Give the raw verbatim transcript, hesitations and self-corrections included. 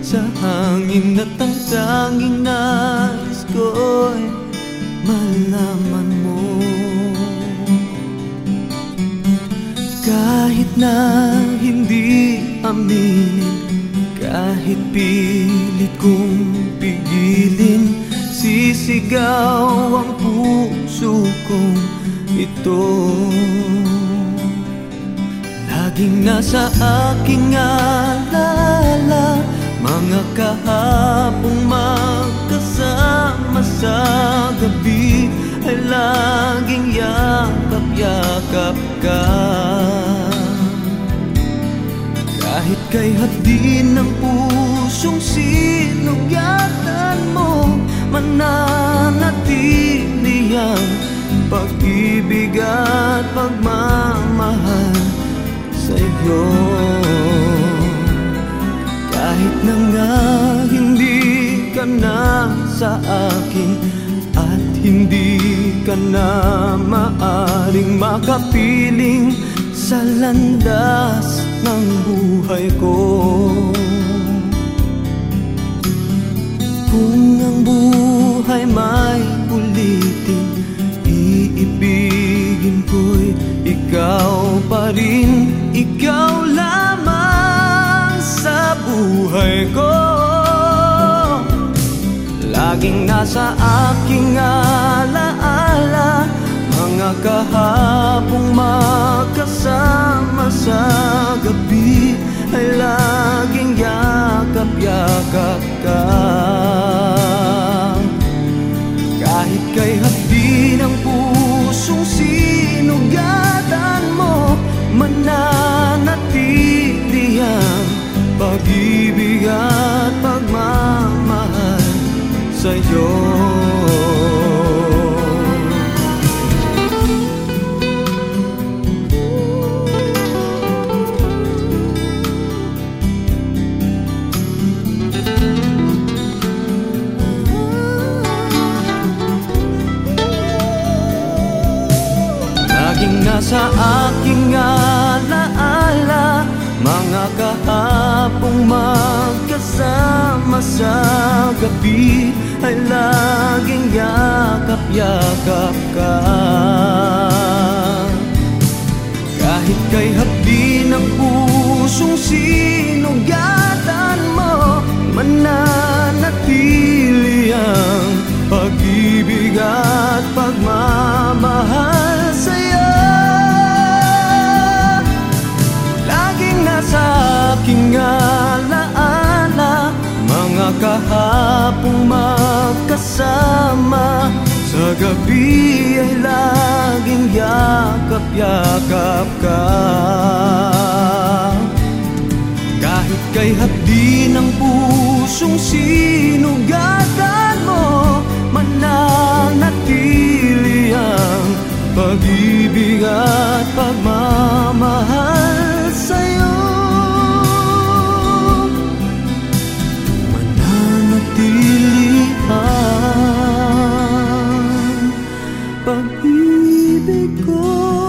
sa hangin at ang tanging nais ko'y malaman mo. Kahit na hindi aminin, kahit pilit kong pigilin, sisigaw ang puso kong ito. Laging nasa aking alaala mga kahapong magkasama sa gabi, ay laging yakap-yakap ka. Kahit kay hapdi ng pusong sinugatan mo, mananatili ang pag-ibig at pagmamahal sa'yo. Kahit na nga hindi ka na sa akin at hindi ka na maaring makapiling sa landas ng buhay ko. Kung ang buhay may ulitin, iibigin ko'y ikaw pa rin, ikaw lamang sa buhay ko. Laging nasa aking alaala mga kahapong magkasama sa gabi, ay laging yakap-yakap ka. Kahit kay hapdi ng pusong sinugatan mo, mananatili ang pag-ibig at pagmamahal sa'yo. Laging nasa aking alaala mga kahapong magkasama sa gabi, ay laging yakap-yakap ka. Kahit kay hapdi ng pusong sinugatan mo, mananatili ang pag-ibig at pagmamahal sa'yo. Laging nasa aking alaala mga kahapong magkasama sa gabi, ay laging yakap-yakap ka. Kahit kay hapdi ng pusong sinugatan mo, mananatili ang pag-ibig at pagmamahal sa'yo. Mananatili ang pag-ibig ko.